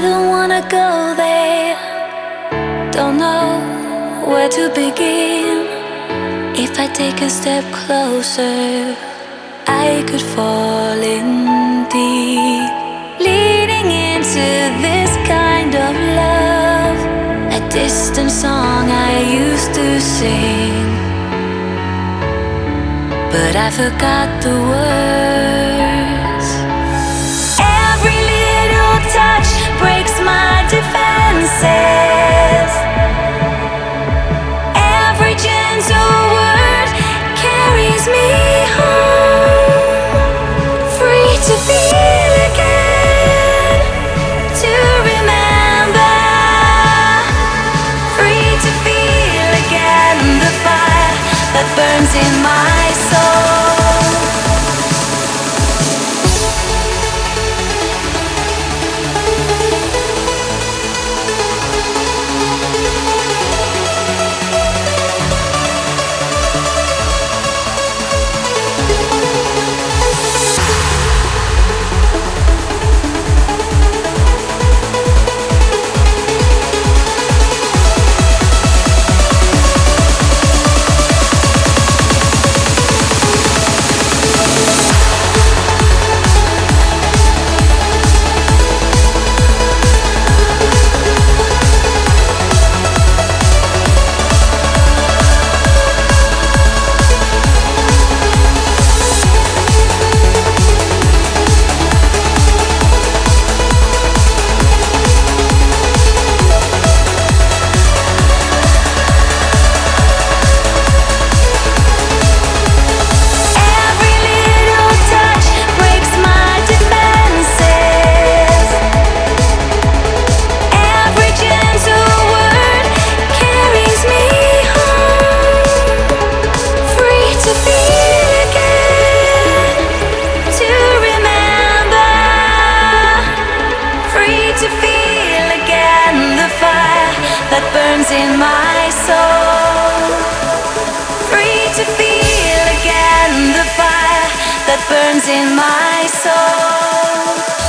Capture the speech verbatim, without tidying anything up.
don't wanna go there, don't know where to begin. If I take a step closer, I could fall in deep, leading into this kind of love, a distant song I used to sing, but I forgot the words. Every little touch breaks my defenses. Every gentle word carries me home, free to feel again, to remember, free to feel again the fire that burns in my soul. That burns in my soul, free to feel again the fire that burns in my soul.